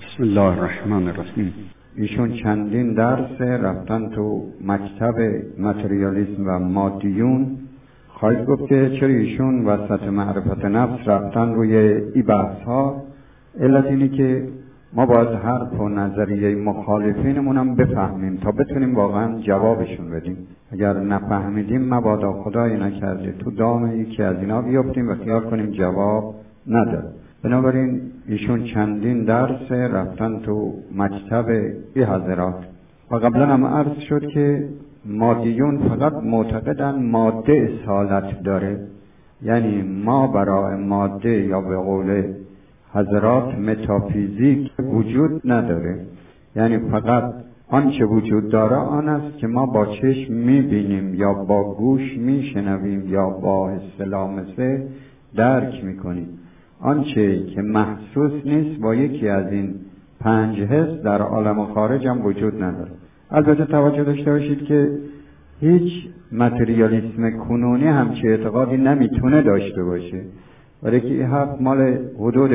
بسم الله الرحمن الرحیم. ایشون چندین درس رفتن تو مکتب متریالیسم و مادیون. خواهید گفت که چرا ایشون وسط معرفت نفس رفتن روی این بحث ها؟ علت اینه که ما باید حرف و نظریه مخالفینمون هم بفهمیم تا بتونیم واقعا جوابشون بدیم. اگر نفهمیدیم مبادا خدای نکرده تو دام یکی از اینا بیافتیم و خیال کنیم جواب نداره. بنابراین ایشون چندین درس رفتن تو مکتب ای حضرات و قبلا هم عرض شد که مادیون فقط معتقدن ماده اصالت داره، یعنی ما برای ماده یا به قول حضرات متافیزیک وجود نداره، یعنی فقط آنچه وجود داره آن است که ما با چشم میبینیم یا با گوش میشنویم یا با حس لامسه درک میکنیم. آنچه که محسوس نیست با یکی از این 5 حس در عالم خارج هم وجود نداره. البته توجه داشته باشید که هیچ متریالیسم کنونی همچه اعتقادی نمیتونه داشته باشه، برای که این حرف مال حدود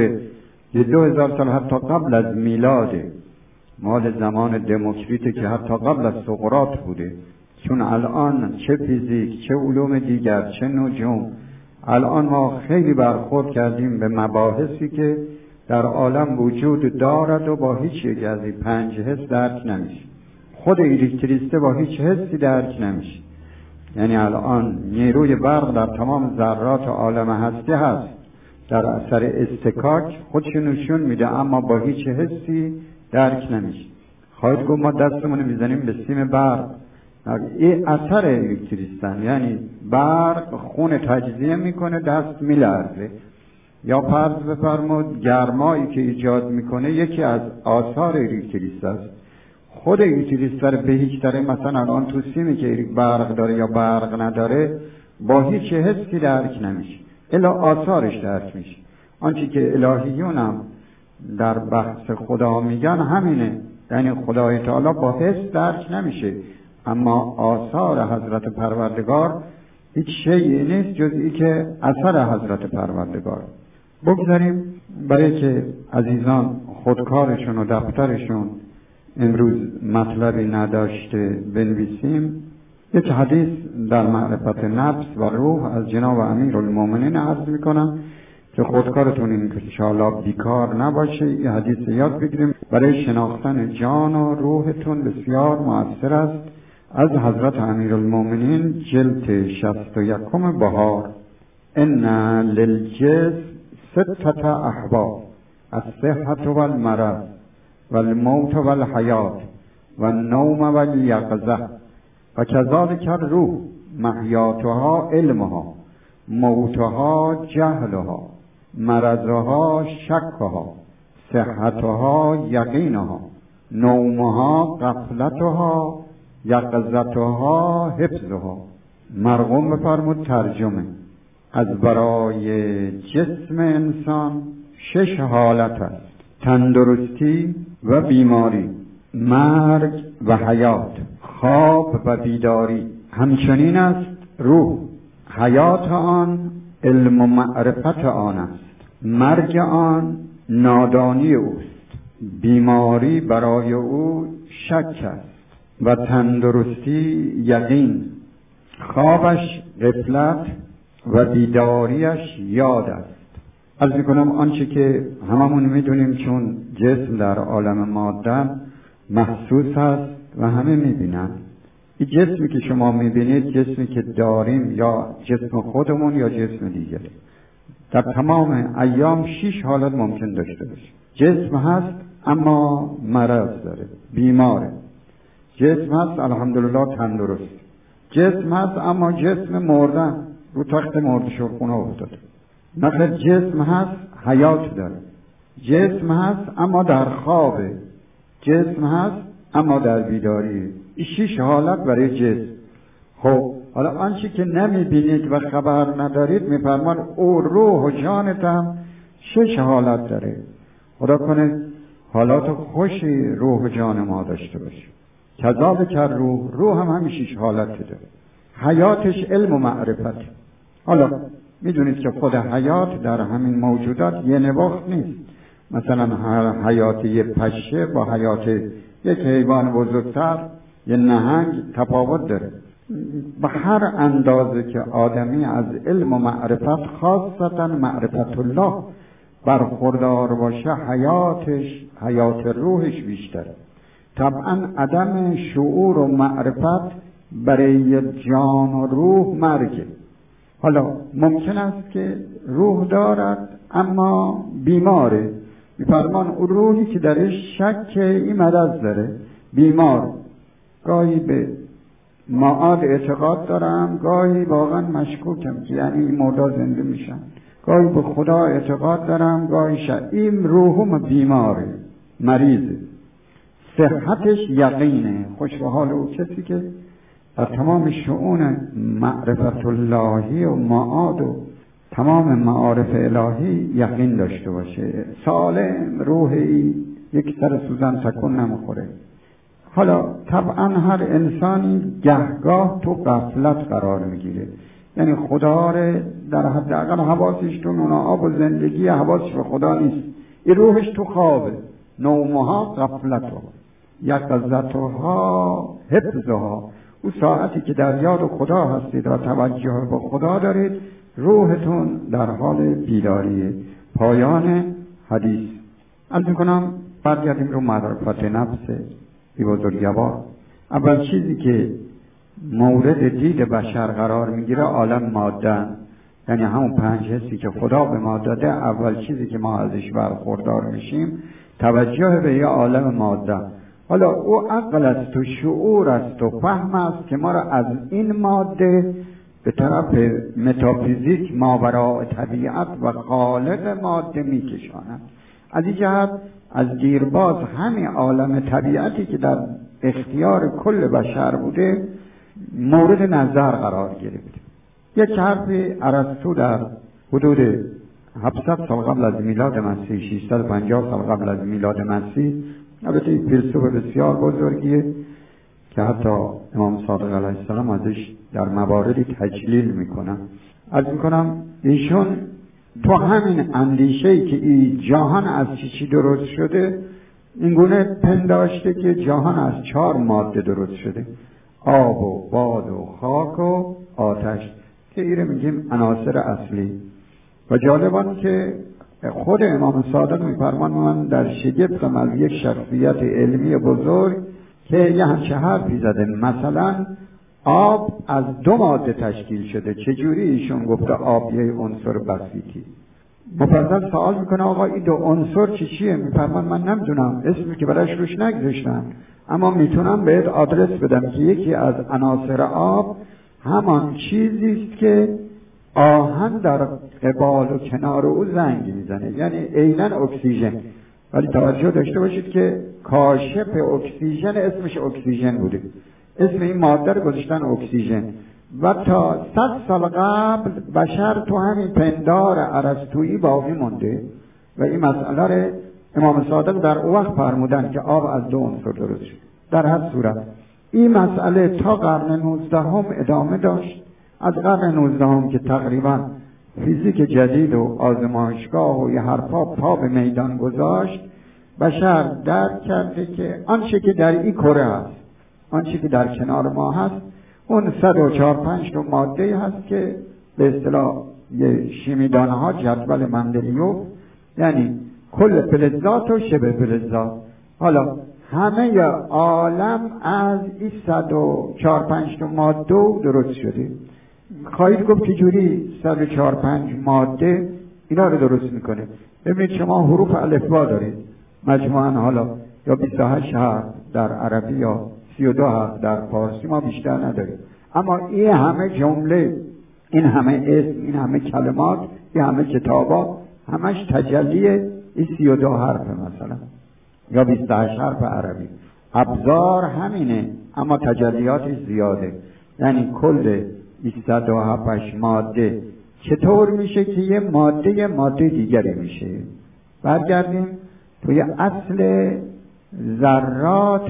2000 سال حتی قبل از میلاده، مال زمان دموکریته که حتی قبل از سقراط بوده. چون الان چه فیزیک چه علوم دیگر چه نجوم، الان ما خیلی برخورد کردیم به مباحثی که در عالم وجود دارد و با هیچ یک از این 5 حس درک نمیشه. خود الکتریسته با هیچ حسی درک نمیشه. یعنی الان نیروی برق در تمام ذرات عالم هستی هست، در اثر اصطکاک خودش نشون میده، اما با هیچ حسی درک نمیشه. خواهید گفت ما دستمون میزنیم به سیم برق، این اثر الکتریستن، یعنی برق خون تجزیه میکنه دست میلرزه. یا فرض بفرمود گرمایی که ایجاد میکنه یکی از آثار الکتریست است. خود الکتریست به هیچ طریق مثلا الان تو سیمی که برق داره یا برق نداره با هیچ حسی درک نمیشه، الا آثارش درک میشه. آنچه که الهیون هم در بحث خدا میگن همینه، یعنی خدای تعالی با حس درک نمیشه، اما آثار حضرت پروردگار هیچ شیئی نیست جز ای که اثر حضرت پروردگار. بگذاریم برای که عزیزان خودکارشون و دفترشون امروز مطلبی نداشته بنویسیم. یک حدیث در معرفت نفس و روح از جناب امیرالمومنین عرض میکنم که خودکارتون این که انشاءالله بیکار نباشه، این حدیث یاد بگیریم. برای شناختن جان و روحتون بسیار مؤثر است. از حضرت امیرالمومنین جلد 61 بهار: ان للجسم 6 احوال، الصحة والمرض والموت والحیات والنوم والیقظة وکذلک الروح، محیاتها علمها، موتها جهلها، مرضها شکها، صحتها یقینها، نومها غفلتها، یقظتها حفظها. مرقوم بفرمود ترجمه: از برای جسم انسان 6 حالت است: تندرستی و بیماری، مرگ و حیات، خواب و بیداری. همچنین است روح، حیات آن علم و معرفت آن است، مرگ آن نادانی اوست، بیماری برای او شک است و تندرستی یقین، خوابش غفلت و بیداریش یاد است. عرض میکنم آنچه که هممون میدونیم، چون جسم در عالم ماده محسوس هست و همه میبینن. این جسمی که شما میبینید جسمی که داریم یا جسم خودمون یا جسم دیگر، در تمام ایام 6 حالت ممکن داشته باشه. جسم هست اما مرض داره، بیماره. جسم هست الحمدلله تندرست. جسم هست اما جسم مردن، رو تخت مرده شرخونه افتاده. نخیر جسم هست حیات داره. جسم هست اما در خوابه. جسم هست اما در بیداریه. این 6 حالت برای جسم. خب حالا آنچه که نمیبینید و خبر ندارید میفرمان او روح و جانت هم 6 حالت داره. خدا کنه حالات خوشی روح و جان ما داشته باشه. کذالک روح هم همین 6 حالت داره. حیاتش علم و معرفت. حالا میدونید که خود حیات در همین موجودات یه نواخت نیست. مثلا حیات یه پشه با حیات یک حیوان بزرگتر، یه نهنگ تفاوت داره. به هر اندازه که آدمی از علم و معرفت، خاصتا معرفت الله، برخوردار باشه، حیات روحش بیشتره. طبعا عدم شعور و معرفت برای جان و روح مرگه. حالا ممکن است که روح دارد اما بیماره، می‌فرمان اون روحی که درش شک این مرض داره، بیمار، گاهی به معاد اعتقاد دارم، گاهی واقعا مشکوکم که یعنی مردا زنده میشن، گاهی به خدا اعتقاد دارم، گاهی این روحم بیماره، مریضه. صحتش یقینه. خوش به حال او کسی که در تمام شؤون معرفت اللهی و معاد و تمام معارف الهی یقین داشته باشه، سالم، روحی، یک سر سوزن تکون نمیخوره. حالا طبعا هر انسانی گهگاه تو غفلت قرار میگیره، یعنی خدا رو در حداقل حواسش تو نون آب و زندگی، حواسش به خدا نیست، این روحش تو خوابه. نومها غفلتها، یقظتها حفظها. اون ساعتی که در یاد خدا هستید و توجه به خدا دارید، روحتون در حال بیداریه. پایان حدیث. عرض میکنم برگردیم رو معرفت نفس بی بزرگوار. اول چیزی که مورد دید بشر قرار میگیره عالم ماده، یعنی همون 5 حسی که خدا به ما داده. اول چیزی که ما ازش برخوردار میشیم توجه به یه عالم ماده. حالا او عقل است و شعور است و فهم است که ما را از این ماده به طرف متافیزیک، ماوراء طبیعت و خالق ماده میکشاند. از این جهت از دیرباز همین عالم طبیعتی که در اختیار کل بشر بوده مورد نظر قرار گرفت. یک حرف ارسطو در حدود 700 سال قبل از میلاد مسیح، 650 سال قبل از میلاد مسیح، البته فیلسوف بسیار بزرگیه که حتی امام صادق علیه السلام ازش در مواردی تجلیل میکنن. عرض میکنم ایشون تو همین اندیشه‌ای که این جهان از چی درست شده، اینگونه پنداشته که جهان از 4 ماده درست شده: آب و باد و خاک و آتش، که ایره میگیم عناصر اصلی. و جالبان که خود امام صادق میفرمان من در شگفت از یک شخصیت علمی بزرگ که یه همچه حرفی زده، مثلا آب از 2 ماده تشکیل شده. چجوری ایشون گفته آب یه عنصر بسیطی؟ مفصل سوال میکنه آقا این 2 عنصر چیه؟ میفرمان من نمیدونم، اسمی که براش روش نگذاشتن، اما میتونم بهت آدرس بدم که یکی از عناصر آب همان چیزیست که آهن در قبال و کنار او زنگ میزنه، یعنی عیناً اکسیژن. ولی توجه داشته باشید که کاشف اکسیژن اسمش اکسیژن بوده، اسم این ماده رو گذاشتن اکسیژن. و تا 100 سال قبل بشر تو همین پندار ارسطویی باقی مونده و این مسئله رو امام صادق در اون وقت فرمودن که آب از 2 عنصر درست شد. در هر صورت این مسئله تا قرن 19 ادامه داشت. از قرن 19 که تقریبا فیزیک جدید و آزمایشگاه و یه حرفا پا به میدان گذاشت، بشر درک کرده که آنچه که در این کره هست، آنچه که در کنار ما هست، اون 104-5 تا ماده هست که به اصطلاح یه شیمیدانه ها جدول مندلیوف، یعنی کل فلزات و شبه فلزات. حالا همه عالم از این 104-5 تا ماده درست شده. خواهید گفت چجوری 104-5 ماده اینا رو درست میکنه؟ ببینید شما حروف الفبا دارید مجموعاً، حالا یا 28 حرف در عربی یا 32 حرف در فارسی، ما بیشتر نداریم، اما این همه جمله، این همه اسم، این همه کلمات، این همه کتابا همش تجلی این 32 حرف مثلا یا 28 حرف عربی. ابزار همینه اما تجلیاتش زیاده. یعنی کل 207 ماده چطور میشه که یه ماده دیگری میشه؟ برگردیم توی اصل ذرات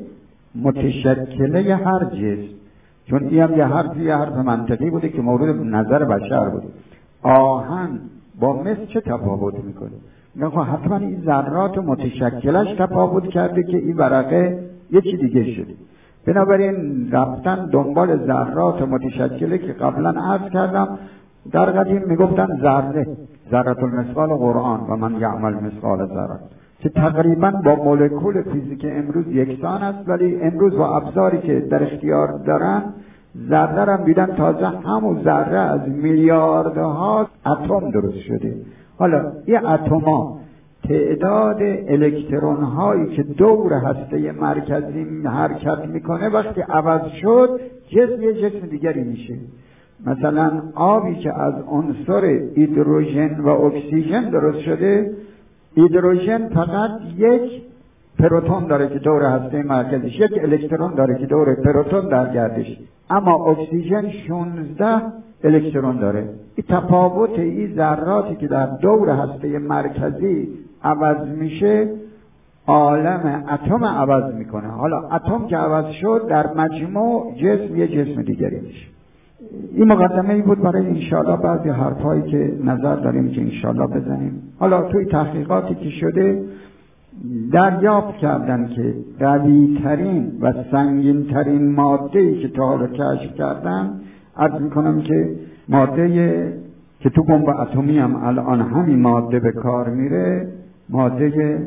متشکله هر جسم، چون این هم یه حرف منطقی بوده که مورد نظر بشر بوده. آهن با مس چه تفاوت میکنه؟ خب حتما این ذرات متشکلش تفاوت کرده که این ورقه یه چی دیگه شده. بنابراین رفتن دنبال ذرات متشکله که قبلا عرض کردم در قدیم میگفتن ذره المثقال قرآن و من یعمل مثقال ذره، که تقریبا با مولکول فیزیک امروز یکسان است، ولی امروز با ابزاری که در اختیار دارن ذره را دیدن تازه همون ذره از میلیاردها اتم درست شده. حالا این اتم‌ها تعداد الکترون هایی که دور هسته مرکزی حرکت میکنه وقتی عوض شد جسم یه جسم دیگری میشه. مثلا آبی که از عنصر هیدروژن و اکسیژن درست شده، هیدروژن فقط یک پروتون داره که دور هسته مرکزیش، یک الکترون داره که دور پروتون در گردش، اما اکسیژن 16 الکترون داره. این تفاوت این ذراتی که در دور هسته مرکزی عوض میشه عالم اتم عوض میکنه. حالا اتم که عوض شد در مجموع جسم یه جسم دیگری میشه. این مقدمه ای بود برای انشاءالله بعضی حرفایی که نظر داریم که انشاءالله بزنیم. حالا توی تحقیقاتی که شده دریافت کردن که قوی ترین و سنگین ترین ماده ای که تا حالا کشف کردن، عرض میکنم که ماده که تو بمب اتمی هم الان همین ماده به کار میره، ماده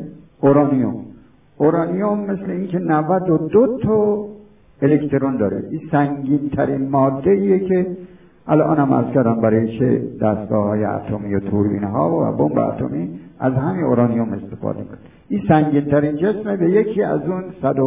اورانیوم مثل این که 92 تا الکترون داره. این سنگین ترین ماده ایه که الان هم از کردم برای چه دستگاه های اتمی و توربین ها و بمب اتمی از همین اورانیوم استفاده کنه. این سنگین ترین جسمه، به یکی از اون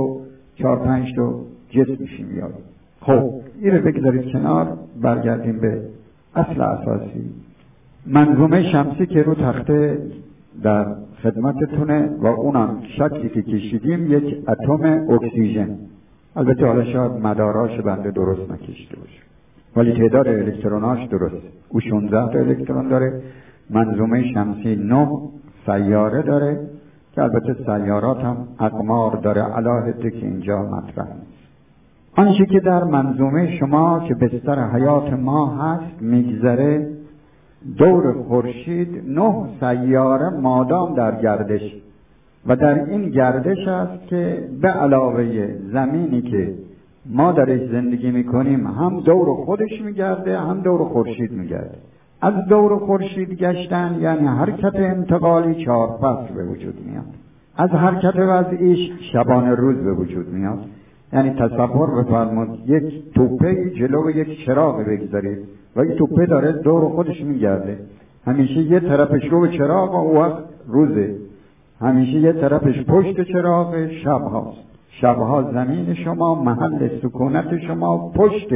104-5 تا جسمش میاد. خب این رو بگذارید کنار، برگردیم به اصل اساسی. منظومه شمسی که رو تخته در خدمتتونه و اونم شکلی که کشیدیم یک اتم اکسیژن. البته حالا شاید مداراش بنده درست نکشیده باشه ولی تعداد الکتروناش درست. او 16 تا الکترون داره. منظومه شمسی 9 سیاره داره که البته سیارات هم اقمار داره علاهده که اینجا مطرح نیست. آنچه که در منظومه شما که بستر حیات ما هست میگذره دور خورشید 9 سیاره مادام در گردش و در این گردش است که به علاوه زمینی که ما درش زندگی میکنیم هم دور خودش میگرده هم دور خورشید میگرده. از دور خورشید گشتن یعنی حرکت انتقالی 4 فصل به وجود میاد. از حرکت وضعیش شبانه روز به وجود میاد. یعنی تصور بفرمایید یک توپه جلو یک چراغ بگذارید و این توپه داره دور خودش میگرده، همیشه یه طرفش رو به چراغ و اون وقت روزه، همیشه یه طرفش پشت چراغ شب هاست. شبها زمین شما، محل سکونت شما پشت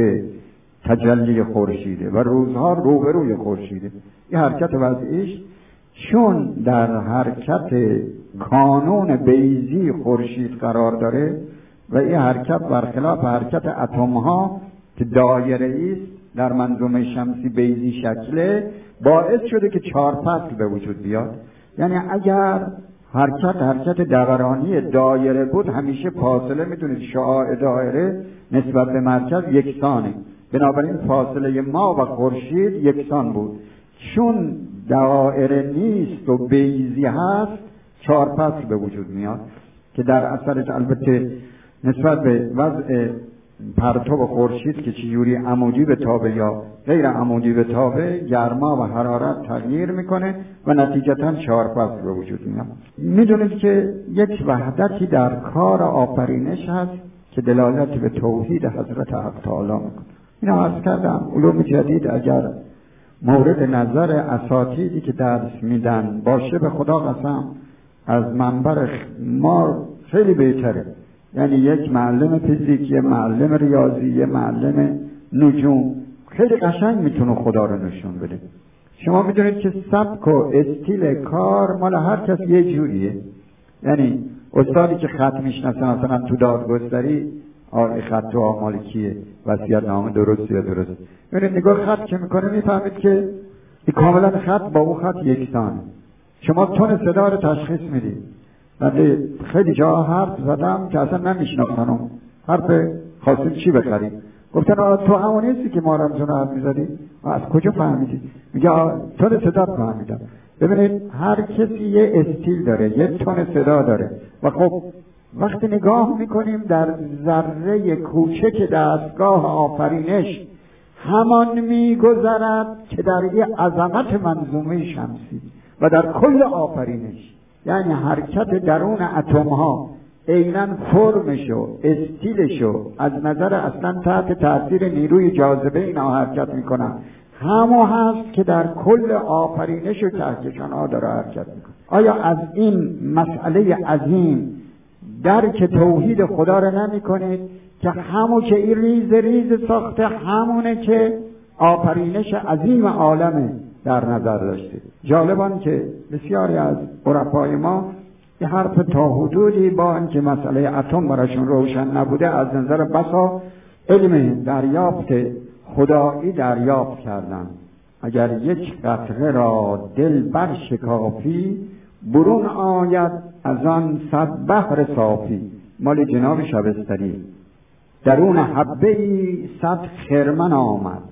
تجلی خورشیده و روزها روبروی خورشیده. این حرکت وضعیش چون در حرکت کانون بیضی خورشید قرار داره و این حرکت برخلاف حرکت اتم ها که دایره است در منظومه شمسی بیضی شکله، باعث شده که 4 فصل به وجود بیاد. یعنی اگر حرکت دورانی دایره بود همیشه فاصله، میدونید شعاع دایره نسبت به مرکز یکسانه، بنابراین فاصله ما و خورشید یکسان بود. چون دایره نیست و بیضی هست 4 فصل به وجود میاد که در اثرش البته نسبت به وضع پرتو خورشید که چجوری عمودی به تابه یا غیر عمودی به تابه، گرما و حرارت تغییر میکنه و نتیجتا 4 فصل به وجود میاد. میدونید که یک وحدتی در کار آفرینش هست که دلالت به توحید حضرت حق تعالی میکنه. اینو عرض کردم علوم جدید اگر مورد نظر اساتیدی که درس میدن باشه به خدا قسم از منبر ما خیلی بهتره. یعنی یک معلم فیزیک، یه معلم ریاضی، یه معلم نجوم خیلی قشنگ میتونه خدا رو نشون بده. شما میدونید که سبک و استیل کار مال هر کس یه جوریه. یعنی استادی که خط میشناسه مثلا تو دادگستری خط و آمال کیه، وصیت‌نامه درست یا درست، ببینید نگاه خط که میکنه میفهمید که این کاملا خط با اون خط یکسانه. شما تون صدا رو تشخیص میدید. من خیلی جا حرف زدم که اصلا نمیشناختنم حرف خواستیم چی بخریم، گفتن تو همون نیستی که ما رمزون حرف میزدی؟ از کجا فهمیدی؟ میگه تون صدا فهمیدم. ببینید هر کسی یه استیل داره، یه تون صدا داره و خب وقتی نگاه میکنیم در ذره کوچک دستگاه آفرینش همان میگذرد که در یه عظمت منظومه شمسی و در کل آفرینش، یعنی حرکت درون اتم ها عیناً فرمشو استیلشو از نظر اصلا تحت تاثیر نیروی جاذبه اینا حرکت میکنن، همو هست که در کل آفرینش و کهکشان ها داره حرکت میکنه. آیا از این مسئله عظیم درک توحید خدا رو نمی کنید که همو که این ریز ریز ساخته همونه که آفرینش عظیم عالمه در نظر داشته؟ جالبان که بسیاری از عرفای ما یه حرف تا حدودی با اینکه مسئله اتم براشون روشن نبوده از نظر بسا علم دریافت خدایی دریافت کردن. اگر یک قطره را دل بر شکافی برون آید از آن 100 بحر صافی. مال جناب شبستری. درون حبه‌ای 100 خرمن آمد،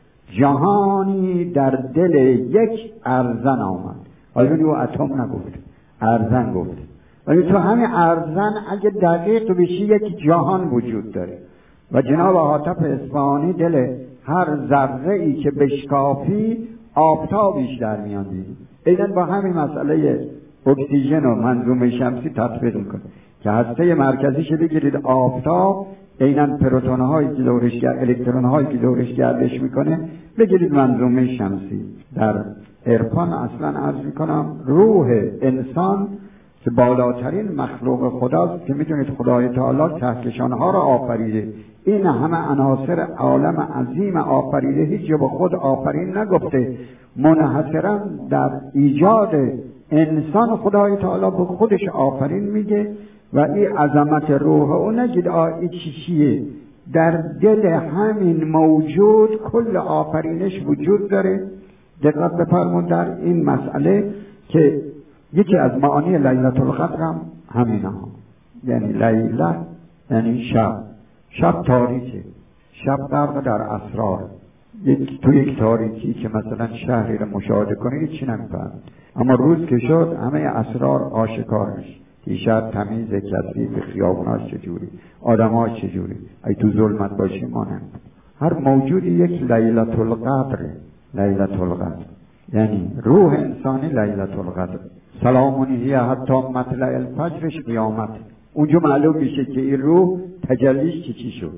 جهانی در دل یک ارزن آمد. حالا او اتم نگفت، ارزن گفت. ولی تو همین ارزن اگه دقیق بشی یک جهان وجود داره و جناب حاتف اصفهانی دل هر ذره ای که بشکافی آفتابیش در میان دیدی. ایدن با همین مسئله اکسیژن و منظومه شمسی تطبیق میکنه که هسته مرکزیش بگیرید آفتاب، ایدن پروتون‌هایی که دورش الکترون‌هایی که دورش گردش میکنه بگیرید منظومه شمسی. در عرفان اصلا عرض میکنم روح انسان که بالاترین مخلوق خداست که میدونید خدای تعالی کهکشان‌ها را آفریده. این همه عناصر عالم عظیم آفریده، هیچ جا به خود آفرین نگفته. منحصراً در ایجاد انسان خدای تعالی به خودش آفرین میگه و این عظمت روح او نگید این چیه. در دل همین موجود کل آفرینش وجود داره. دقت بفرمون در این مسئله که یکی از معانی لیلة القدر هم همین ها، یعنی لیله یعنی شب تاریکه، شب غرق در اسرار. تو یک تاریکی که مثلا شهری رو مشاهده کنید چی نمی‌فهمید، اما روز که شد همه اسرار آشکار میشه. این شهر تمیزه، کثیف، خیابوناش چجوری، آدماش چجوری، ای تو ظلمت باشی ما نمی‌فهمیم. هر موجودی یک لیلة القدره. لیلة القدر یعنی روح انسانی لیلة القدر. سلام هی حتی مطلع الفجرش قیامت. اونجا معلوم میشه که این روح تجلیش چی شد.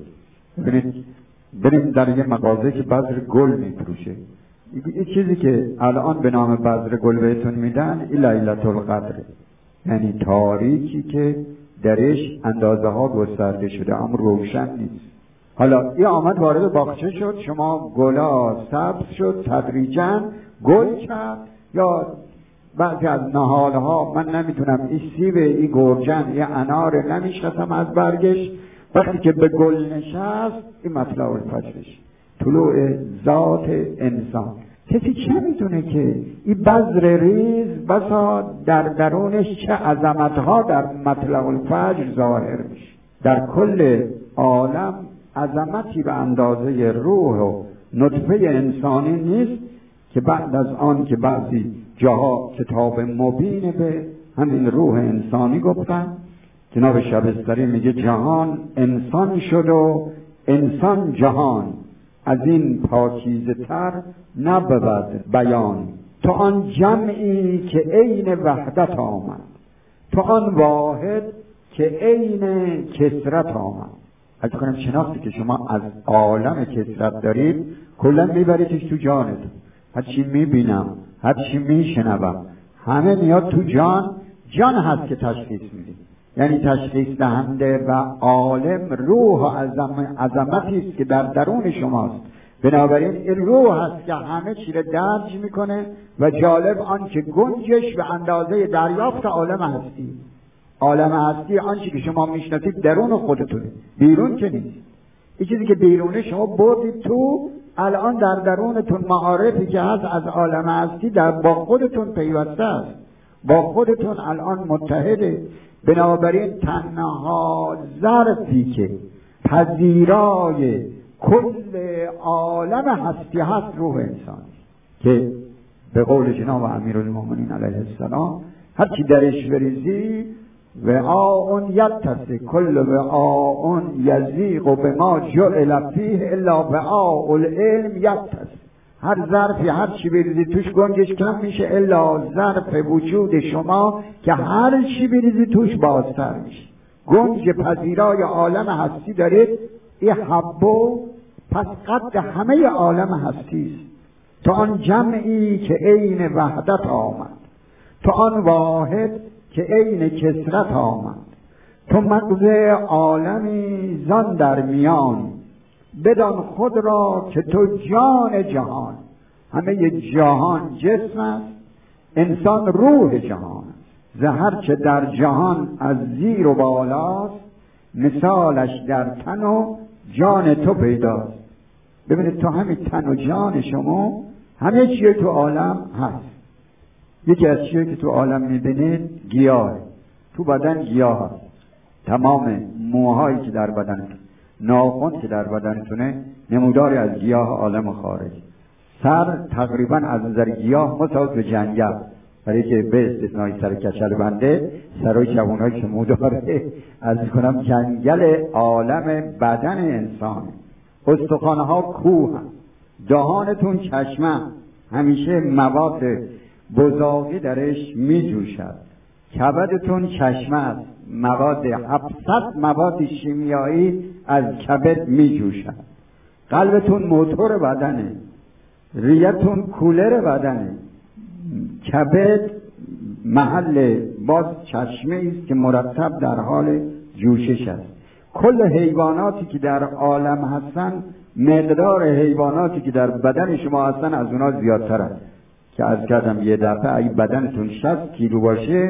بریم در یه مغازه که بذر گل میفروشه، این چیزی که الان به نام بذر گل بهتون میدن این لیلة القدره، یعنی تاریکی که درش اندازه ها گسترده شده اما روشن نیست. حالا این آمد وارد باغچه شد، شما گلا سبز شد تدریجاً گل کرد، یا بعضی از نهالها من نمیتونم این سیب، این گرجن، این انار نمیشناسم از برگش، وقتی که به گل نشست این مطلع الفجرش، طلوع ذات انسان. کسی چه میدونه که این بذر ریز بسا در درونش چه عظمتها در مطلع الفجر ظاهر میشه. در کل عالم عظمتی به اندازه روح و نطفه انسانی نیست که بعد از آن که بعضی جاها کتاب مبین به همین روح انسانی گفتن. جناب شبستری میگه جهان انسان شد و انسان جهان، از این پاکیزه تر نبود بیان. تو آن جمعی که عین وحدت آمد، تو آن واحد که عین کثرت آمد. از کنم شناختی که شما از عالم کثرت دارید کلا میبریدش تو جانتون. هرچی میبینم، هرچی میشنوم همه میاد تو جان. جان هست که تشخیص میده، یعنی تشخیص دهنده و عالم روح و عظمتی است که در درون شماست. بنابراین این روح هست که همه چی رو درج میکنه و جالب آن که گنجش به اندازه دریافت عالم هستی. عالم هستی آنچه که شما میشناسید درون خودتونه، بیرون که نیست. این چیزی که بیرونه شما بردید تو، الان در درونتون معارفی که هست از عالم هستی با خودتون پیوسته است، با خودتون الان متحده. بنابراین تنها ظرفی که پذیرای کل عالم هستی هست روح انسان که به قول جناب امیرالمومنین علیه السلام هر چی درش بریزی وعاء یتسع کل وعاء یضیق بما جعل فیه الا وعاء العلم یتسع. هر ظرفی هر چی بریزی توش گنجش کم میشه الا ظرف وجود شما که هر چی بریزی توش بازتر میشه. گنج پذیرای عالم هستی دارید، این حبو پس قد همه عالم هستی است. تو آن جمعی که عین وحدت آمد، تو آن واحد که عین کثرت آمد، تو مغز عالمی زان در میان، بدان خود را که تو جان جهان. همه جهان جسم است، انسان روح جهان است. زهر چه در جهان از زیر و بالاست، مثالش در تن و جان تو پیداست. ببینید تو همین تن و جان شما همه چیه تو عالم هست. یکی از چیه که تو عالم میبینید گیاه، تو بدن گیاه هست. تمام موهایی که در بدن، ناخن که در بدنتونه نموداری از گیاه عالم خارج. سر تقریبا از نظر گیاه مساوی به جنگل، برای که به استثنای سر کچل بنده سرای جوانایی که موداره از کنم جنگل عالم بدن انسان. استخوانها کوه، دهانتون چشمه، همیشه مواد بزاقی درش می جوشد. کبدتون چشمه است، مواد 700 مواد شیمیایی از کبد می جوشد. قلبتون موتور بدنه، ریتون کولر بدنه، کبد محل باز چشمه است که مرتب در حال جوشش است. کل حیواناتی که در عالم هستن، مقدار حیواناتی که در بدن شما هستن از اونا زیادتر است. که از کردم یه دفعه اگه بدنتون 60 کیلو باشه،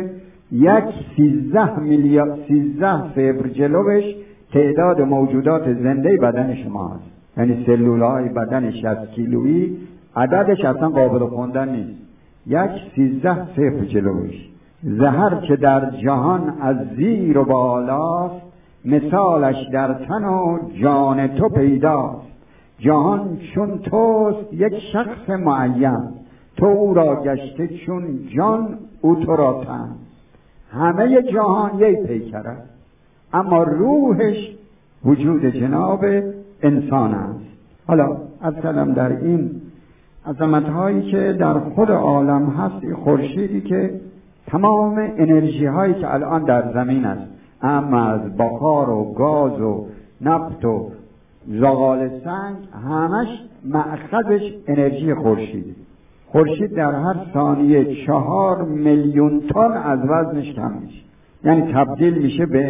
13 صفر جلوش تعداد موجودات زنده بدن شما هست. یعنی سلولهای بدن 60 کیلویی عددش اصلا قابل خوندن نیست. 13 صفر جلوش. زهر که در جهان از زیر و بالاست، مثالش در تن و جان تو پیداست. جهان چون توست یک شخص معین، تو او را گشته چون جان او تو را تن. همه جهان یک پیکر است، اما روحش وجود جناب انسان است. حالا اصلا در این عظمت‌هایی که در خود عالم هست، این خورشیدی که تمام انرژی هایی که الان در زمین است، اما از بخار و گاز و نفت و زغال سنگ، همش مأخذش انرژی خورشید. خورشید در هر ثانیه 4 میلیون تن از وزنش کم میشه، یعنی تبدیل میشه به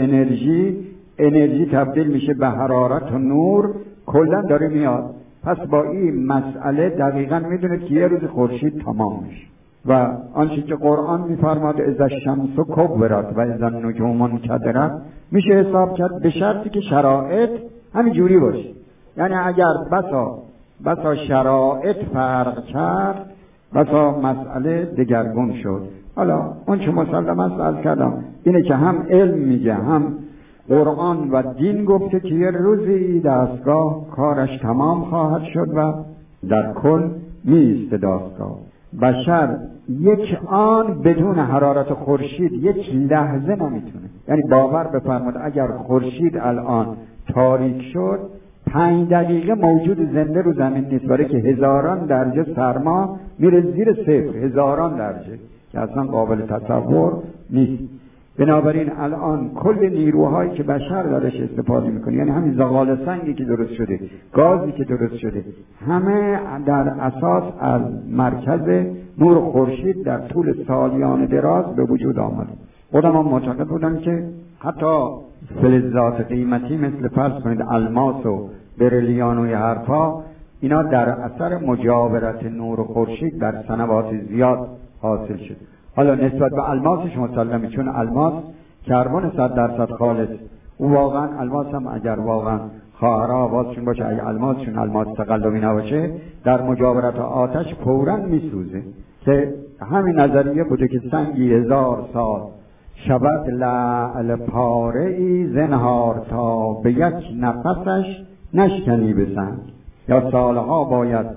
انرژی تبدیل میشه به حرارت و نور، کلا داره میاد. پس با این مسئله دقیقاً میدونید که یه روز خورشید تمام میشه و آنچه که قرآن میفرماد اذا الشمس کورت و اذا النجوم انکدرت میشه حساب کرد، به شرطی که شرایط همین جوری باشه. یعنی اگر بسا شرایط فرق کرد، بسا مسئله دگرگون شد. حالا اون چه مسلم است عرض کردم اینه که هم علم میگه، هم قرآن و دین گفته که یه روزی دستگاه کارش تمام خواهد شد و در کل نیست دستگاه. بشر یک آن بدون حرارت خورشید یک لحظه نمیتونه. یعنی باور بفرمایید اگر خورشید الان تاریک شد، 5 دقیقه موجود زنده رو زمین نیست، برای که هزاران درجه سرما میره زیر صفر، هزاران درجه که اصلا قابل تصور نیست. بنابراین الان کل نیروهایی که بشر دارش استفاده میکنه، یعنی همین زغال سنگی که درست شده، گازی که درست شده، همه در اساس از مرکز نور خورشید در طول سالیان دراز به وجود آمده. خودم هم معتقد بودم که حتی فلزات قیمتی مثل فرض کنید الماس و بریلیان و حرفا، اینا در اثر مجاورت نور خورشید در سنوات زیاد حاصل شده. حالا نسبت به الماسش مسلمه، چون الماس کربن 100% خالص، او واقعا الماس هم اگر واقعا خواهر آوازشون باشه، اگر الماسشون الماس تقلبی نباشه، در مجاورت آتش فوراً میسوزه. که همین نظریه بوده که سنگی 1000 سال شود لعل پاره ای زنهار، تا به یک نفسش نشکنی به سنگ. یا سالها باید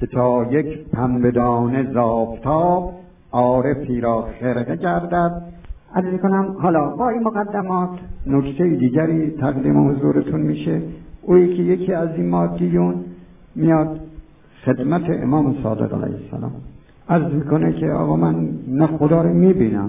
که تا یک پنبه دانه ز آفتاب عارفی را خرقه گردد. عرض کنم حالا با این مقدمات نکته دیگری تقدیم حضورتون میشه. اویی که یکی از این مادیون میاد خدمت امام صادق علیه السلام عرض میکنه که آقا من نه خدا رو میبینم،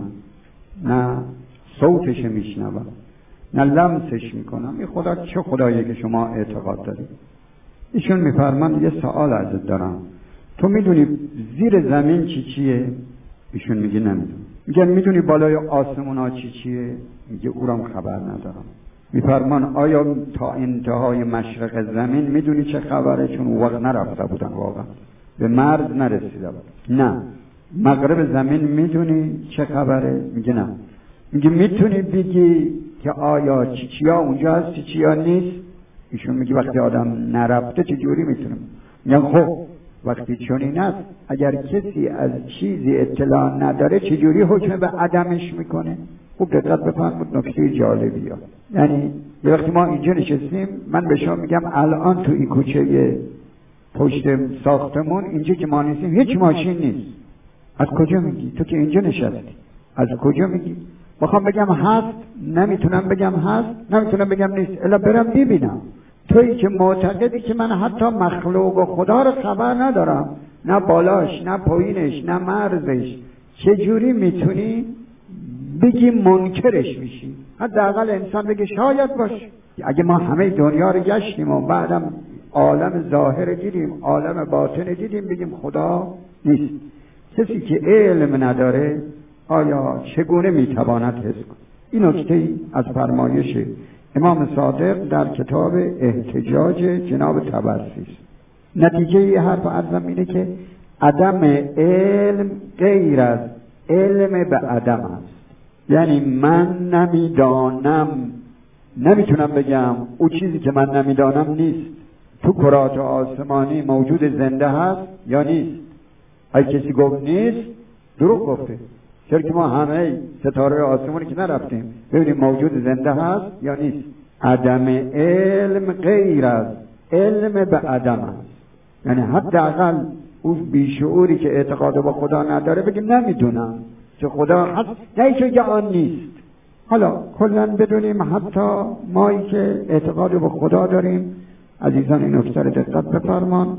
نه صوتش میشنوم، نه لمسش میکنم، این خدا چه خدایی که شما اعتقاد دارید؟ ایشون میفرمان یه سوال ازت دارم، تو میدونی زیر زمین چیه؟ ایشون میگه نمیدونم. میگن میدونی بالای آسمون ها چیه؟ میگه او را خبر ندارم. میفرمان آیا تا انتهای مشرق زمین میدونی چه خبره؟ چون او وقت نرفته بودن، واقعا به مرز نرسیده بود. نه. مغرب زمین میدونی چه خبره؟ میگه نه. میگه میتونی بگی که آیا چیچیا اونجا هست چیچیا نیست؟ ایشون میگه وقتی آدم نرفته چجوری میتونم؟ میگن خب وقتی چنین است اگر کسی از چیزی اطلاع نداره چجوری حکم به عدمش میکنه؟ خوب دقت بفرمایید، نکته جالبی ها. یعنی یه وقتی ما اینجا نشستیم من به شما میگم الان تو این کوچه پشت ساختمون اینجا که ما نیستیم هیچ ماشین نیست. از کجا میگی؟ تو که اینجا نشستی از کجا میگی؟ بخوام بگم هست نمیتونم بگم هست، نمیتونم بگم نیست، الا برم ببینم. تویی که معتقدی که من حتی مخلوق و خدا رو خبر ندارم، نه بالاش نه پایینش نه مرزش، چجوری میتونی بگی منکرش میشی؟ حداقل انسان بگه شاید باشه. اگه ما همه دنیا رو گشتیم و بعدم عالم ظاهر دیدیم عالم باطن دیدیم بگیم خدا نیست، کسی که علم نداره آیا چگونه میتواند حس کند؟ این نکته از فرمایش امام صادق در کتاب احتجاج جناب طبرسی است. نتیجه این حرف ارزم اینه که عدم علم غیر از علم به عدم است. یعنی من نمیدانم، نمیتونم بگم او چیزی که من نمیدانم نیست. تو کرات آسمانی موجود زنده هست یا نیست؟ اگه کسی گفت نیست دروغ گفته، چرا که ما همه ستاره آسمانی که نرفتیم ببینیم موجود زنده هست یا نیست. عدم علم غیر از علم به عدم است. یعنی حداقل اون بیشعوری که اعتقاد به خدا نداره بگه نمیدونم که خدا هست، نه که آن نیست. حالا کلا بدونیم حتی مایی که اعتقاد به خدا داریم، عزیزان این نکته رو دقت بفرمان،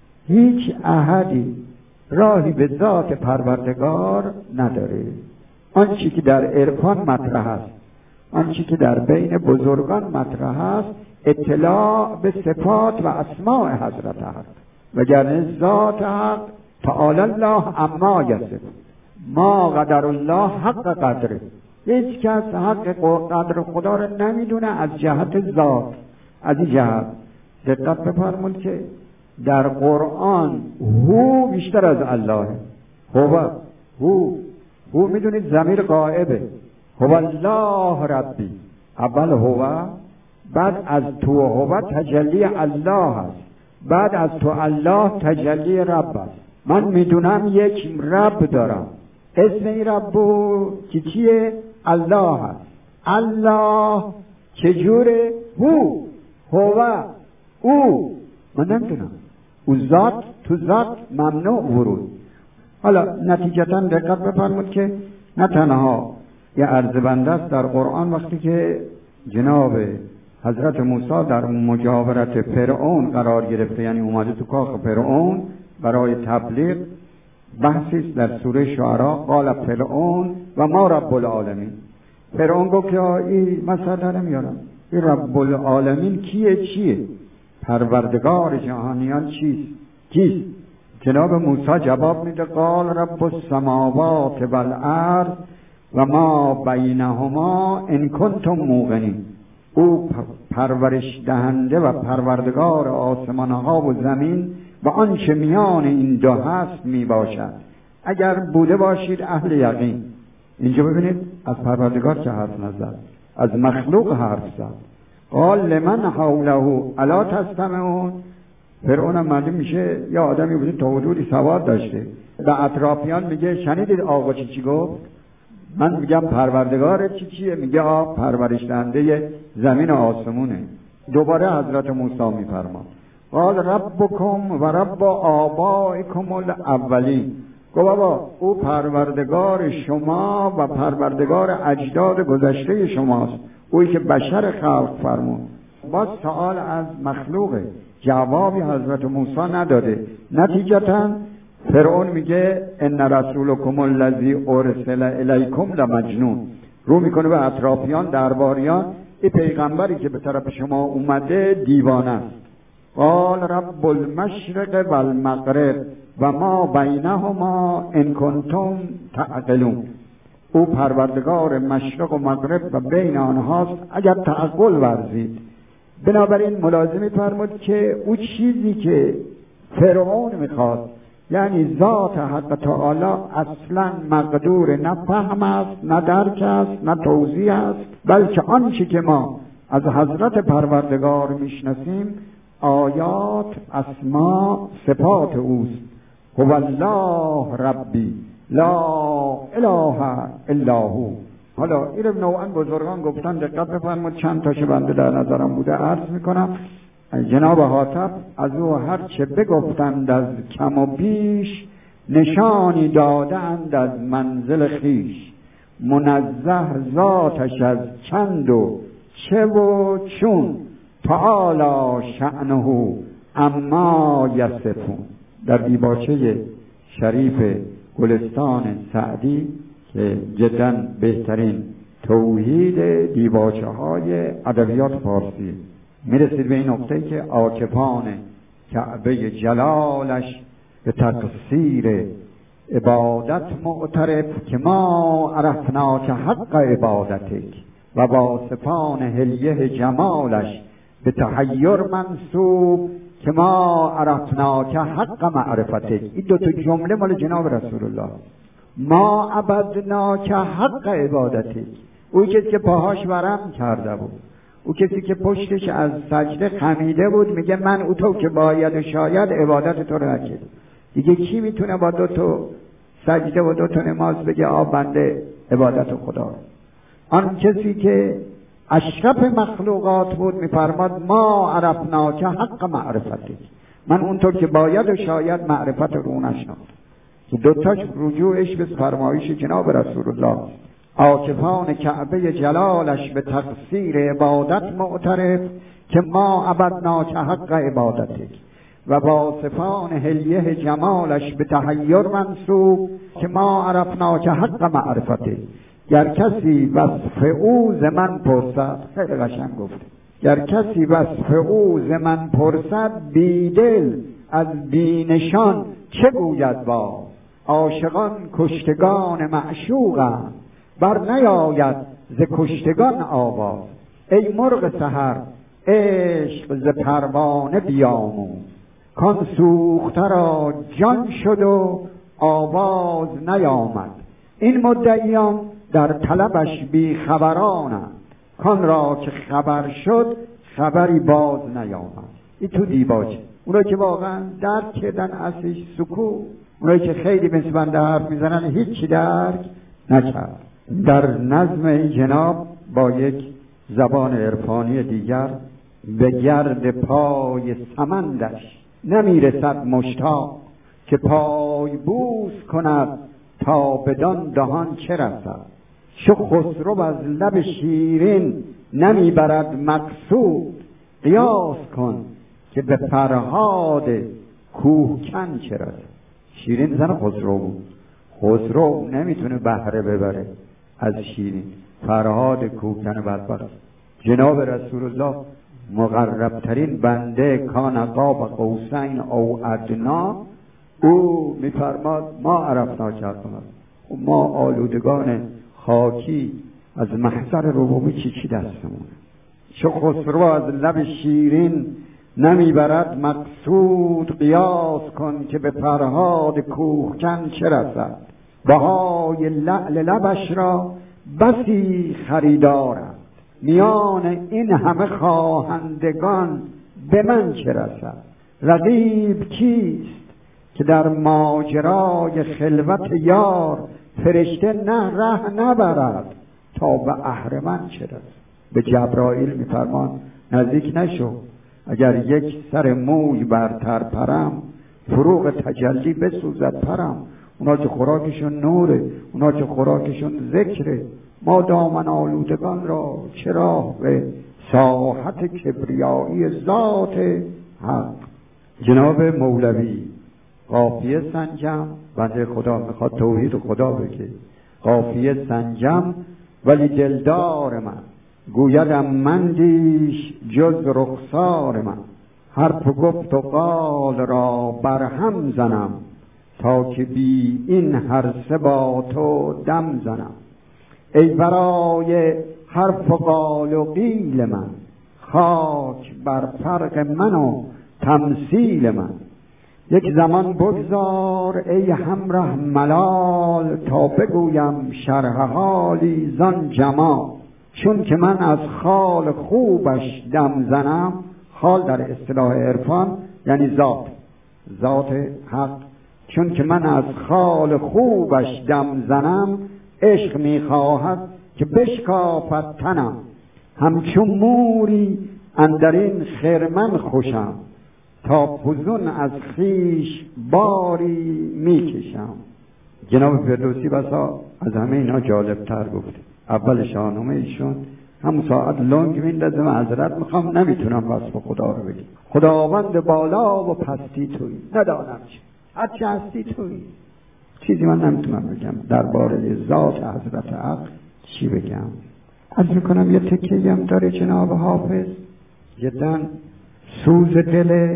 هیچ احدی راهی به ذات پروردگار نداره. آنچه که در عرفان مطرح است، آنچه که در بین بزرگان مطرح است، اطلاع به صفات و اسماء حضرت حق، وگرنه ذات حق تعالی الله عما یصف، ما قدر الله حق قدره. هیچ کس حق قدر خدا رو نمیدونه از جهت ذات. از این جهت دقت بفرمایید که در قرآن هو بیشتر از الله. هو میدونید ضمیر غائبه. هو الله ربی، اول هو، بعد از تو هو تجلی الله است، بعد از تو الله تجلی رب است. من میدونم یک رب دارم، اسم این رب که چیه؟ الله هست. الله چجوره؟ هو او، من نمیدونم. او ذات، تو ذات ممنوع ورود. حالا نتیجتا دقت بفرمایید که نه تنها یه عرض بنده است در قرآن وقتی که جناب حضرت موسی در مجاورت فرعون قرار گرفته، یعنی اومده تو کاخ فرعون برای تبلیغ، بحثی در سوره شعراء قال فرعون و ما رب العالمین. فرعون گفت که این مسئله نمیارم، این رب العالمین چیه؟ پروردگار جهانیان کیست؟ جناب موسی جواب میده قال رب السماوات والارض و ما بینهما ان کنتم موقنین. او پرورش دهنده و پروردگار آسمان ها و زمین و آنچه میان این دو هست می باشد اگر بوده باشید اهل یقین. اینجا ببینید از پروردگار چه حرف نزد، از مخلوق حرف زد. قال لمن حوله الا تستمعون. فرعون معلوم میشه یا آدمی بوده تا حدودی سواد داشته، به اطرافیان میگه شنیدید آقا چی گفت؟ من میگم پروردگار چیه؟ میگه پرورش دهنده زمین و آسمونه. دوباره حضرت موسی میفرماد قال ربکم و رب آبائکم الاولین. گفت بابا او پروردگار شما و پروردگار اجداد گذشته شماست، اویی که بشر خلق فرمود. باز سوال از مخلوقه، جوابی حضرت موسی نداده. نتیجتا فرعون میگه ان رسولکم الذی ارسل الیکم لمجنون. رو میکنه به اطرافیان، درباریان، این پیغمبری که به طرف شما اومده دیوانه است. قال رب المشرق والمغرب و ما بینهما ان کنتم تعقلون. او پروردگار مشرق و مغرب و بین آنهاست اگر تعقل ورزید. بنابراین ملازمی فرمود که او چیزی که فرعون میخواد، یعنی ذات حق تعالی، اصلا مقدور نه فهم است، نه درک است، نه توضیح است، بلکه آنچه که ما از حضرت پروردگار میشناسیم آیات، اسما، صفات اوست. هو الله ربی لا اله الا هو. حالا این نوعا بزرگان گفتن، دقت بفرمایید، چند تاشو بنده در نظرم بوده عرض میکنم. جناب حاتب از او هر چه بگفتند از کم و بیش، نشانی دادند از منزل خیش. منزه ذاتش از چند و چه و چون، تعالی شأنه اما یصفون. در دیباچه شریف گلستان سعدی که جدا بهترین توحید دیباچه های ادبیات فارسی، میرسید به این نقطه که عاکفان کعبه جلالش به تقصیر عبادت معترف که ما عرفناک حق عبادتک، و واصفان حلیه جمالش به تحیر منصوب که ما عرفناک حق معرفتک. این دو تا جمله مال جناب رسول الله. ما عبدناک حق عبادتک، او کسی که پاهاش ورم کرده بود، او کسی که پشتش از سجده خمیده بود، میگه من او تو که باید و شاید عبادت تو رو نکرد. دیگه کی میتونه با دو تا سجده و دو تا نماز بگه بنده عبادت خدا؟ آن کسی که اشرف مخلوقات بود میفرماد ما عرفناک حق معرفتی، من اونطور که باید و شاید معرفت رو نشناختم. دوتاش رجوعش به فرمایش جناب رسول الله. عاکفان کعبه جلالش به تقصیر عبادت معترف که ما عبدناک حق عبادتک، و واصفان حلیه جمالش به تحیر منصوب که ما عرفناک حق معرفتک. گر کسی وصف او ز من پرسد، خیلی قشنگ گفته، گر کسی وصف او ز من پرسد، بیدل از بینشان چه گوید با؟ عاشقان کشتگان معشوقند، بر نیاید ز کشتگان آواز. ای مرغ سحر عشق ز پروانه بیاموز، کان سوخته را جان شد و آواز نیامد. این مدعیان در طلبش بی خبرانند، کان را که خبر شد خبری باز نیامد. این تو دیباچه. اونایی که واقعا درک کردن اصلش سکوت، اونایی که خیلی مثل بنده حرف میزنن هیچی درک نکرد. در نظم این جناب با یک زبان عرفانی دیگر، به گرد پای سمندش نمیرسد مشتاق، که پای بوس کند تا بدان دهان چه رسد. چو خسرو از لب شیرین نمیبرد مقصود، قیاس کن که به فرهاد کوهکن چه رسد. شیرین زن خسرو بود، خسرو نمیتونه بهره ببره از شیرین، فرهاد کوهکن بدبخت. جناب رسول الله مقربترین بنده کان قاب قوسین او ادنا، او میفرماد ما عرفنا کردند، ما آلودگان خاکی از محضر ربوبی چی دستمونه. چو خسرو از لب شیرین نمیبرد مقصود، قیاس کن که به فرهاد کوهکن چه رسد. بهای لعل لبش را بسی خریدارم، میان این همه خواهندگان به من چه رسد. رقیب کیست که در ماجرای خلوت یار، فرشته نه ره نبرد تا به اهرمن چه رسد. به جبرائیل میفرمان نزدیک نشو، اگر یک سر موی برتر پرم، فروغ تجلی بسوزد پرم. اونا که خوراکشون نوره، اونا که خوراکشون ذکره، ما دامن آلودگان را چرا به ساحت کبریایی ذات حق. جناب مولوی قافیه سنجم، بنده خدا میخواد توحید خدا بگه، قافیه سنجم ولی دلدار من، گویدم مندیش جز رخسار من. حرف گفت و قال را برهم زنم، تا که بی این هر سه با تو دم زنم. ای برای حرف و قال و قیل من، خاک بر فرق من و تمثیل من. یک زمان بگذار ای همراه ملال، تا بگویم شرح حالی زان جمال. چون که من از خال خوبش دم زنم، خال در اصطلاح عرفان یعنی ذات حق. چون که من از خال خوبش دم زنم، عشق میخواهد که بشکافد تنم. همچون موری اندرین خرمن خوشم، تا فزون از خویش باری میکشم. جناب فردوسی بسا از همه اینا جالبتر گفته. اول شاهنامه ایشون همون ساعت لنگ میندازه و حضرت میخوام نمیتونم وصف خدا رو بگیم. خداوند بالا و پستی تویی، ندانم چه هرچه هستی تویی. چیزی من نمیتونم بگم درباره ذات حضرت حق چی بگم. عرض میکنم یه تکیه‌ای هم داره جناب حافظ. جدا سوز دل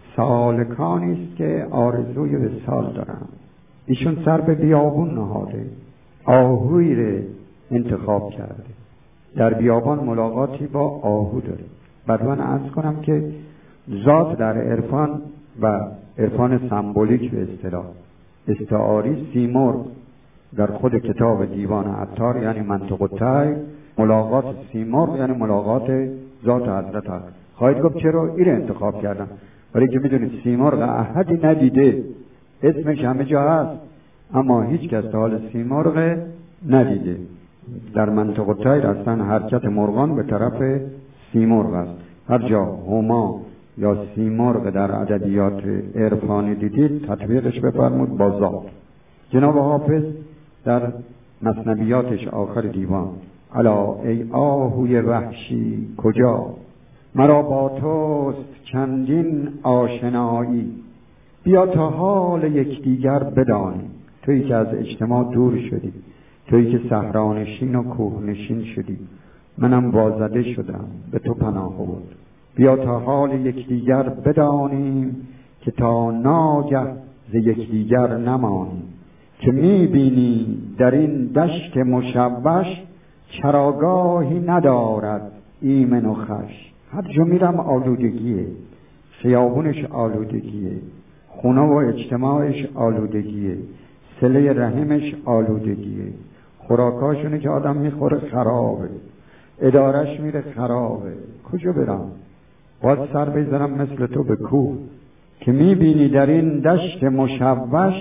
سالکانی است که آرزوی وصال دارن. ایشون سر به بیابون نهاده، آهویی رو انتخاب کرده، در بیابان ملاقاتی با آهو داره. بعد من عرض کنم که ذات در عرفان و عرفان سمبولیک به اصطلاح استعاری سیمرغ در خود کتاب دیوان عطار یعنی منطق الطیر، ملاقات سیمرغ یعنی ملاقات ذات حضرت حق. خواهید گفت چرا این انتخاب کردن؟ برای که میدونید سیمرغ احدی ندیده، اسمش همه جا هست اما هیچ کس تا حال سیمرغ ندیده. در منطق الطیر اصلا حرکت مرغان به طرف سیمرغ است. هر جا هما یا سیمرغ در ادبیات عرفانی دیدید تطبیقش بفرمود با ذات. جناب حافظ در مثنویاتش آخر دیوان، الا ای آهوی وحشی کجا، مرا با توست چندین آشنایی، بیا تا حال یکدیگر بدانیم. تویی که از اجتماع دور شدی، تویی که صحرانشین و کوهنشین شدی، منم وازده شدم به تو پناه بود. بیا تا حال یکدیگر بدانیم، که تا ناگه ز یکدیگر نمانیم. که میبینی در این دشت مشوش، چراگاهی ندارد ایمن و خوش. هر جا میرم آلودگیه، خیابونش آلودگیه، خونه و اجتماعش آلودگیه، صله رحمش آلودگیه، خوراکاشونه که آدم میخوره خرابه، ادارش میره خرابه. کجا برم؟ باید سر بذارم مثل تو به کوه. که میبینی در این دشت مشوش،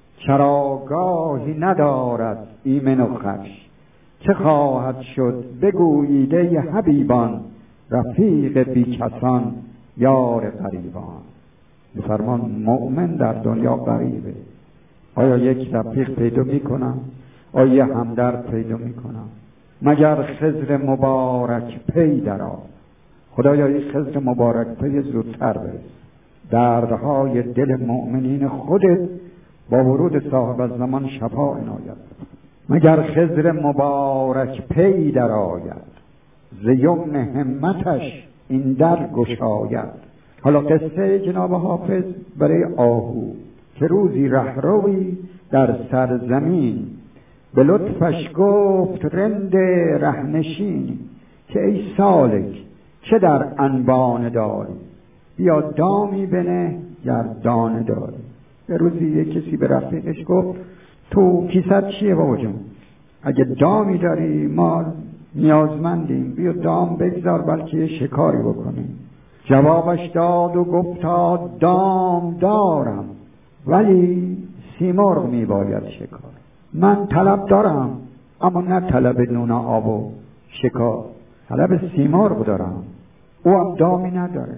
چراگاهی ندارد ایمن و خوش. چه خواهد شد بگوییده حبیبان، رفیق بی کسان یار غریبان. بفرمان مؤمن در دنیا غریبه. آیا یک رفیق پیدا میکنم؟ آیا یه همدرد پیدا میکنم؟ مگر خضر مبارک پی درآ. خدایا این خضر مبارک پی زودتر برس. دردهای دل مؤمنین خودت با ورود صاحب الزمان شفا عنایت. مگر خضر مبارک پی درآید، ز یمن همتش این در گشاید. حالا قصه جناب حافظ برای آهو که روزی رهروی در سرزمین، به لطفش گفت رند رهنشین، که ای سالک چه در انبان داری، بیا دامی بنه گر دانه داری. به روزی یک کسی به رفیقش گفت تو کیست چیه بابا جون؟ اگه دامی داری ما نیازمندیم، بیا دام بگذار بلکه شکاری بکنیم. جوابش داد و گفتا دام دارم، ولی سیمرغ می باید شکار. من طلب دارم اما نه طلب نون آب و شکار، طلب سیمرغ دارم، او هم دامی نداره.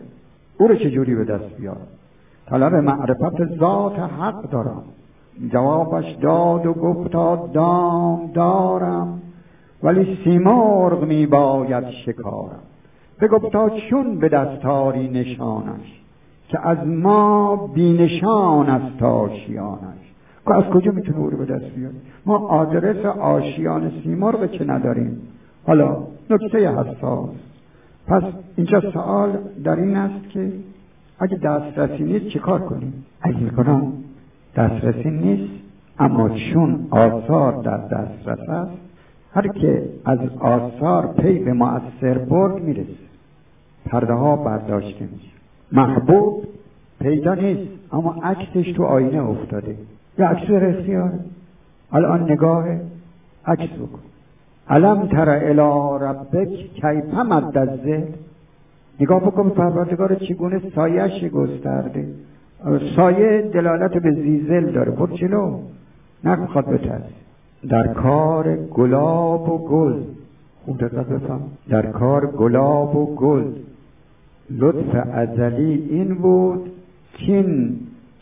او رو چجوری به دست بیارم؟ طلب معرفت ذات حق دارم. جوابش داد و گفتا دام دارم، ولی سیمرغ می باید شکارم. بگفتا چون به دستاری نشانش، که از ما بینشان است آشیانش. که از کجا میتونه او رو به دست بیاره؟ ما آدرس آشیان سیمرغ چه نداریم. حالا نکته حساس، پس اینجا سوال در این است که اگه دسترسی نیست چه کار کنیم؟ اگه میکنم دسترسی نیست اما چون آثار در دسترس است، هر که از آثار پی به مؤثر برد میرسه، پرده ها برداشته میشه. محبوب پیدا نیست اما عکسش تو آینه افتاده، یه عکس اختیاره. الان نگاه عکس بکن. الم تر الی ربک کیف مد الظل. نگاه بکن پروردگار چگونه سایه‌اش گسترده. سایه دلالت به زیزل داره، برو جلو، نمیخواد بترس. در کار گلاب و گل، خوب دقت بفهم، در کار گلاب و گل لطف ازلی این بود کین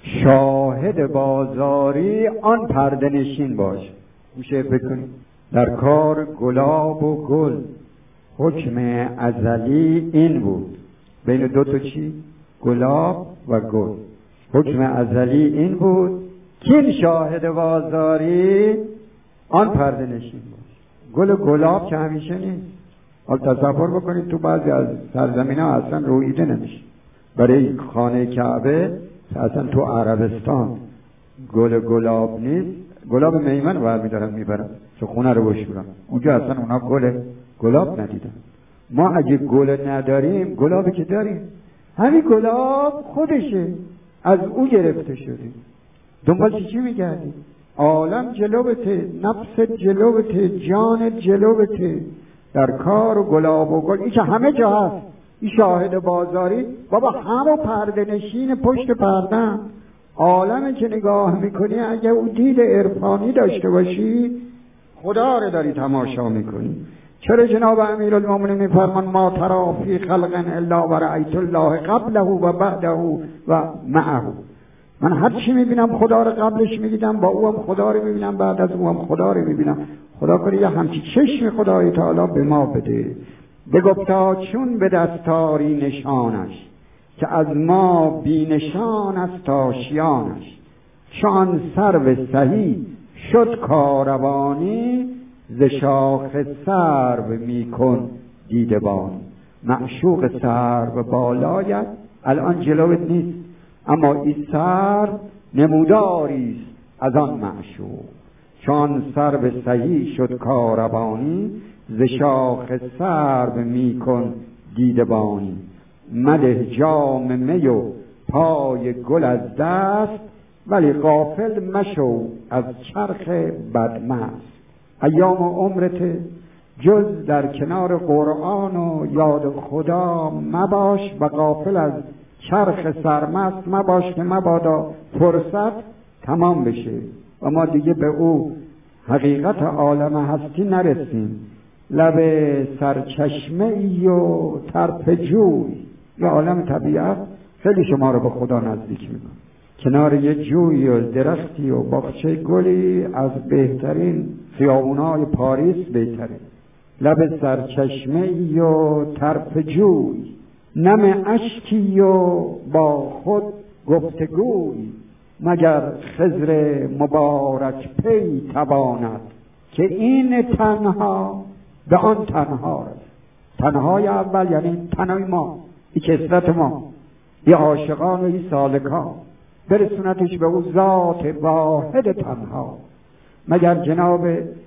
شاهد بازاری آن پرده نشین باش. میشه بکنیم در کار گلاب و گل حکم ازلی این بود. بین دو تا چی؟ گلاب و گل. حکم ازلی این بود کین شاهد بازاری آن پرده نشین باش. گل و گلاب که همیشه نیست. حالا تصور بکنید تو بعضی از سرزمین ها اصلا رویده نمیشه. برای خانه کعبه اصلا تو عربستان گل گلاب نیست، گلاب میمن رو برمیدارن میبرن چه خونه رو بشورن. اونجا اصلا اونا گلاب ندیدن. ما اگه گل نداریم گلابی که داریم، همین گلاب خودشه، از او گرفته شده. دنبال چی میگردی؟ عالم جلوته، نفس جلوته، جان جلوته. در کار و گلاب و گل این که همه جا هست. این شاهد بازاری بابا همه پرده نشین پشت پرده. عالمی که نگاه میکنی اگه اون دید عرفانی داشته باشی خدا رو داری تماشا میکنی. چرا جناب امیرالمومنین میفرمان ما ترا فی خلق الا و رأیت الله قبله و بعده و معه. من هر چی میبینم خدا رو قبلش میبینم، با او هم خدا رو میبینم، بعد از او هم خدا رو میبینم. خدا کنه یه همچی چشم خدای تعالی به ما بده. بگفتا چون به دستاری نشانش، که از ما بی نشان است آشیانش. چون سرو سهی شد کاروانی، ز شاخ سرو میکن دیدبانی. معشوق سرو بالایت الان جلوت نیست، اما این سرو نموداریست از آن معشوق. چون سرو سهی شد کاروانی، ز شاخ سرو میکن دیدبانی. مده جام می و پای گل از دست، ولی غافل مشو از چرخ بدمست. ایام عمرت جز در کنار قرآن و یاد خدا مباش، و غافل از چرخ سرمست مباش که مبادا فرصت تمام بشه و ما دیگه به او حقیقت عالم هستی نرسیم. لب سرچشمه ای و طرف جوی، یه عالم طبیعت خیلی شما رو به خدا نزدیک میکنه. کنار یه جوی و درختی و باغچه گلی از بهترین خیابونای پاریس بهتره. لب سرچشمه ای و طرف جوی، نم اشکی و با خود گفتگوی. مگر خضر مبارک پی تواند، که این تنها به آن تنها است. تنهای اول یعنی تنهای ما، این کثرت ما، این عاشقان و این سالکان، برسونتش به او ذات واحد تنها. مگر جناب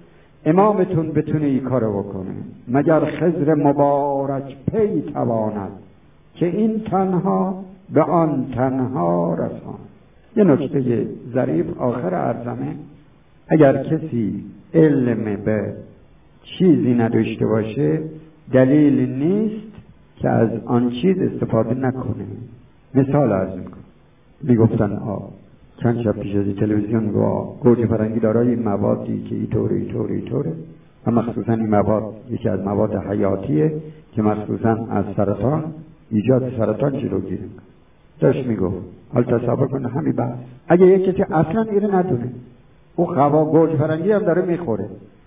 امامتون بتونه این کارو بکنه، مگر خضر مبارک پی تواند، که این تنها به آن تنها رسان. یه نکته ظریف آخر عرضمه، اگر کسی علم به چیزی نداشته باشه دلیل نیست که از آن چیز استفاده نکنه. مثال عرض میکنم، میگفتن چند شب پیش از تلویزیون گوجه فرنگی دارای این موادی که اینطوره و مخصوصا این مواد یکی از مواد حیاتیه که مخصوصا از سرطان ایجاد سرطان جلوگیری میکنه. داشت میگفت حال تصور کنه همین بحث اگه یک کسی اصلا اینو ندونه، او گوجه فرنگی هم داره میخوره،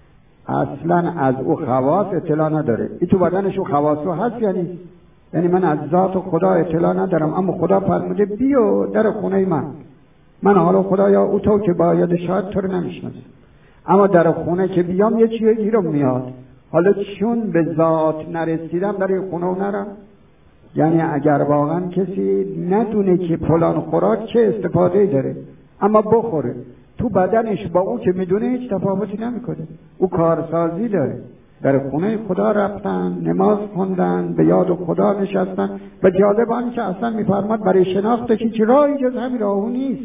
اصلا از او خواص اطلاع نداره، این تو بدنش او خواصو هست یعنی من از ذات خدا اطلاع ندارم، اما خدا فرموده بیو در خونه من حالا خدایا او تو که باید شاید تو رو نمیشناسه، اما در خونه که بیام یه چیزی گیرم میاد، حالا چون به ذات نرسیدم در این خونه نرم. یعنی اگر واقعا کسی ندونه که فلان خوراک چه استفاده داره اما بخوره، تو بدنش با او که میدونه هیچ تفاوتی نمیکنه، او کارسازی داره. در خونه خدا رفتن، نماز خوندن، به یاد خدا نشستن و جالب آن که اصلا میفرماد برای شناختش هیچ راهی جز همین راهو نیست.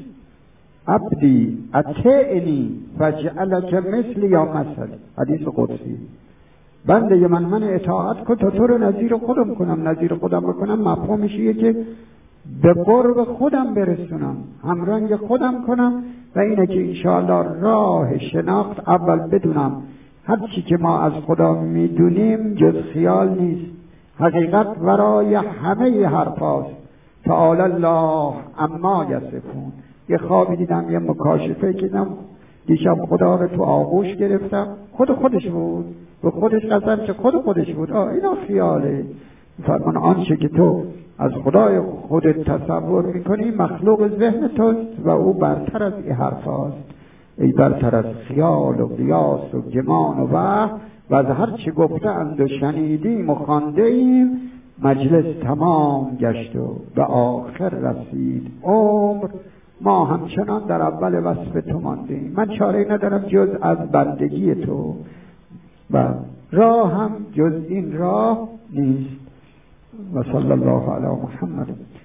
عبدی اطیعنی فجعلک مثل یا مثل، حدیث قدسی. بنده من اطاعت کن تا تو رو نظیر خودم کنم. نظیر خودم بکنم مفهومش اینه که به قرب خودم برسونم، همرنگ خودم کنم، و اینه که انشاءالله راه شناخت اول بدونم هر چی که ما از خدا میدونیم جز خیال نیست، حقیقت ورای همه حرفاست. تعالی الله عما یصفون. یه خوابی دیدم، یه مکاشفه کردم دیشب، خدا رو تو آغوش گرفتم، خودش بود، به خودش قسم که خودش بود. اینا خیاله. فرمان آنچه که تو از خدای خودت تصور میکنی مخلوق ذهن توست و او برتر از این حرف هاست، ای برتر از خیال و قیاس و گمان و وهم و از هر چه گفتند و شنیدیم و خوانده ایم. مجلس تمام گشت و به آخر رسید عمر، ما همچنان در اول وصف تو ماندیم. من چاره ندارم جز از بندگی تو و راه هم جز این راه نیست. و صلی الله علی محمد.